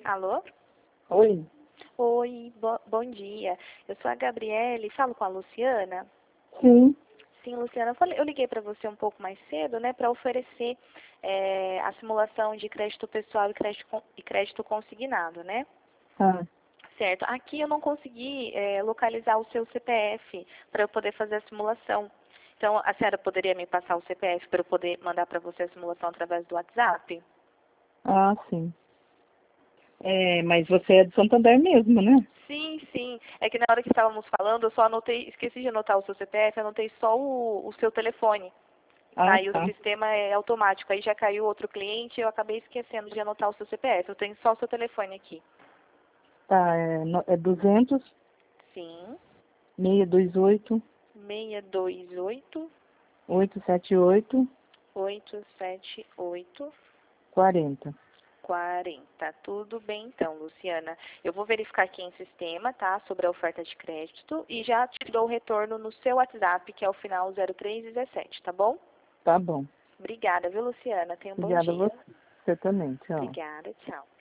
Alô? Oi. Oi, bom dia. Eu sou a Gabriele, falo com a Luciana. Sim. Sim, Luciana, eu liguei para você um pouco mais cedo, né, para oferecer a simulação de crédito pessoal e crédito consignado, né? Ah, Certo. Aqui eu não consegui localizar o seu CPF para eu poder fazer a simulação. Então, a senhora poderia me passar o CPF para eu poder mandar para você a simulação através do WhatsApp? sim. Mas você é de Santander mesmo, né? Sim, sim. É que na hora que estávamos falando, eu só anotei, esqueci de anotar o seu CPF, anotei só o seu telefone. Ah, Aí o tá. sistema é automático. Aí já caiu outro cliente e eu acabei esquecendo de anotar o seu CPF. Eu tenho só o seu telefone aqui. Tá, é 200 Sim. 628 628 878 878 40. 40. Tudo bem então, Luciana. Eu vou verificar aqui em sistema, tá? Sobre a oferta de crédito e já te dou o retorno no seu WhatsApp, que é o final 0317, tá bom? Tá bom. Obrigada, viu, Luciana? Tenha um bom Obrigada a dia. você também. Tchau. Obrigada, tchau.